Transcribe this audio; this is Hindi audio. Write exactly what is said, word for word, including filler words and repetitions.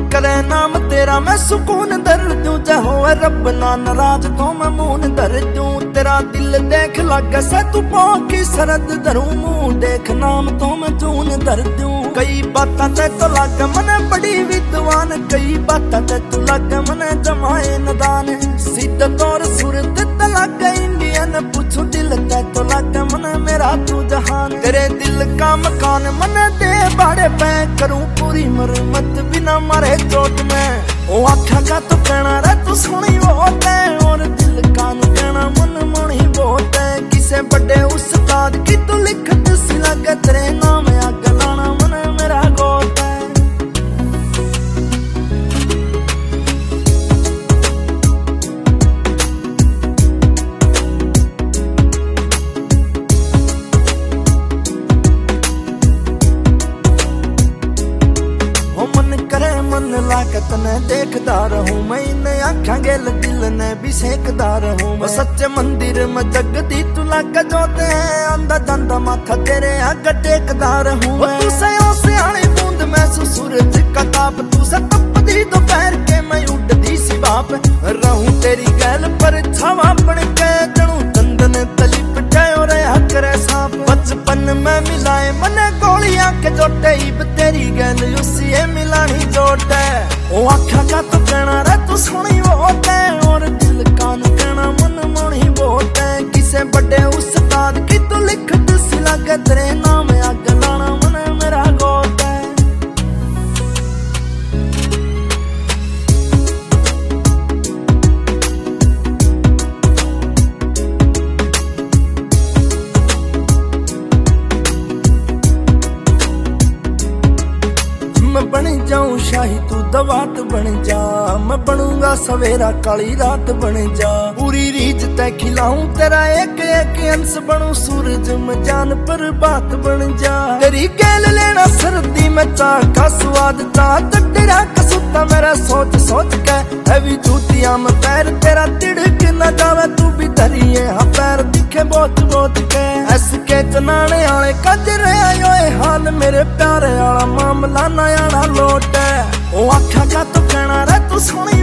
करे नाम तेरा मैं सुकून दर दूं, चाहे होए रब ना नाराज तो मैं मुंह धर दूं। तेरा दिल देख लग से तू की सरद धरूं, मुंह देख नाम तो मैं जून धर दूं। कई बातां ते तो लग मने बड़ी विद्वान, कई बातां ते तो लग मने जमाए नदान। सीधा तौर सूरत ते लग इंडियन, पूछू दिल ते तो लग मने मेरा तू जहान। तेरे दिल का मकान मने दे बाड़े पे, करूं पूरी मरम्मत बिना मारे चोट में। ओ आखा का तो कहना रे तू सोनी बहुत है, और दिल का नु कहना मन मोनी बहुत है। किसे बड़े उस्ताद की तू लिखत सी लगे, तेरे नाम आग लाना मन मेरा गोट है। मन लाके तने देखदा रहूं, मैं इन आँखां गेल दिल ने भी सेकदा रहूं। सच्चे मंदिर में जगदी तू लागे जोते हैं, आंदा जांदा माथा तेरे आगे टेकदा रहूं। तू से सियाणी बूंद मैं सूरज का ताप, तू से तपदी दोपहर के मैं उड़दी सी बाप। रहूं तेरी गैल पर छावा बन के, जणू चंदन तली पिटे और करे सांप। बचपन में मिलाए मने गोलियां के जोटे, इब तेरी गैल उसी मिलानी जोट है। ओ आखा का तो कहना रे तू सोनी बहुत है, और दिल का नु कहना मन मोनी बहुत है। किसे बड़े उस्ताद की तू लिखत सी लगे, तेरे नाम आग लाना मन मेरा गोट है। मैं बन जाऊं शाही तू दवात बन जा, मैं बनूंगा सवेरा काली रात बन जा। पूरी रीत तय खिलाऊं तेरा एक एक अंश, बनूं सूरज में जान पर बात बन जा। तेरी गैल लेना सर्दी में चाह का स्वाद, चाह तेरा कसूता मेरा सोच सोच के। हैवी जूतियां में पैर तेरा तिड़क न जावे, तू भी धरिए हाँ पैर दिखे बहुत बहुत के। ऐस के चनाने आले कजरे आए हाल, मेरे प्यारे आला मामला नया लोट है। ओ आखा का तो कहना रे तू सोनी